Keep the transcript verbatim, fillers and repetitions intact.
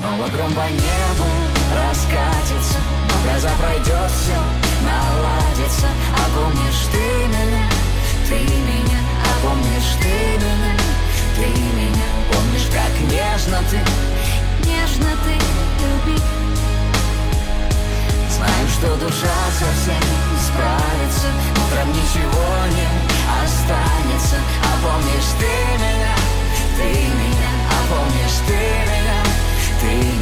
Снова гром по небу раскатится, гроза пройдет, все наладится. А помнишь ты меня, ты меня, а помнишь ты меня, ты меня. Помнишь, как нежно ты, нежно ты люби. Знаем, что душа совсем справится, утром ничего не останется. А помнишь ты меня, ты меня, а помнишь ты меня, ты